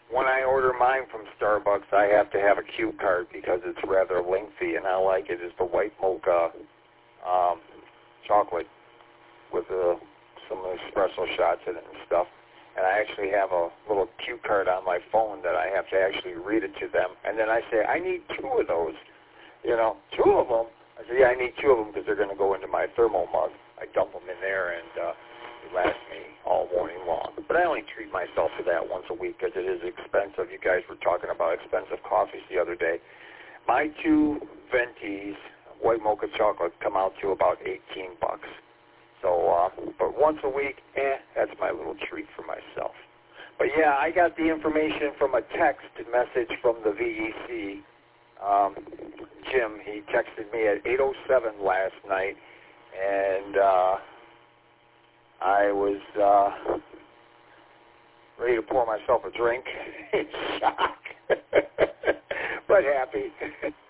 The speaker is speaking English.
when I order mine from Starbucks, I have to have a cue card because it's rather lengthy, and I like it. It's the white mocha chocolate with some espresso shots in it and stuff. And I actually have a little cue card on my phone that I have to actually read it to them. And then I say, I need 2 of those. 2 of them. I say, yeah, I need 2 of them because they're going to go into my thermal mug. I dump them in there, and it lasts me all morning long. But I only treat myself to that once a week because it is expensive. You guys were talking about expensive coffees the other day. My 2 Ventis, white mocha chocolate, come out to about $18. So, but once a week, that's my little treat for myself. But yeah, I got the information from a text message from the VEC. Jim, he texted me at 8:07 last night, and I was ready to pour myself a drink in shock, but happy.